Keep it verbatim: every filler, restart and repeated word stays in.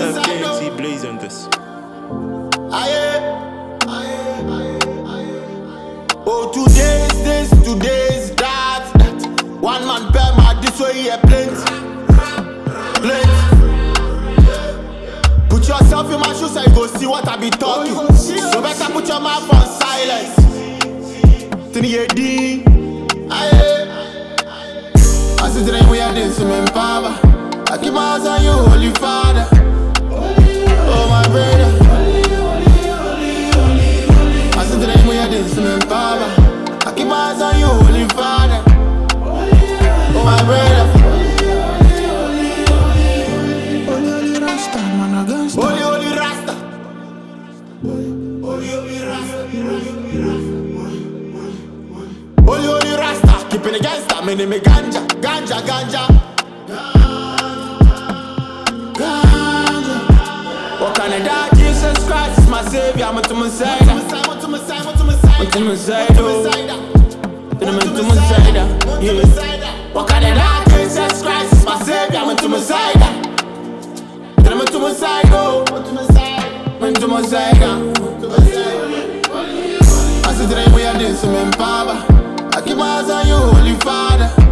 F K and T Blaze on this. Oh, today's this, today's that, that. One man per my this way, yeah, plenty, plenty. Put yourself in my shoes and go see what I be talking. So better put your mouth on silence. Tini D. I see the we are dancing in power. I keep my eyes on you, Holy Father. Oh my brother. I see the we are dancing in power. I keep my eyes on you, Holy Father. Oh my brother. Holy, holy Rasta, man, I can't stop. Holy, holy Rasta. Holy, holy Rasta. Holy, holy Rasta. Keeping the gangsta, me name me ganja, ganja, ganja. Ganja. What kind of dark? Jesus Christ is my savior. I'm to my side. I'm to my side. I'm to my side. I'm to my side. I'm to my side. What kind of dark? Jesus Christ is my savior. I'm to my side. I'm to my side. I'm to my side. I see the rain we are dancing in power. I keep my eyes on you, Holy Father.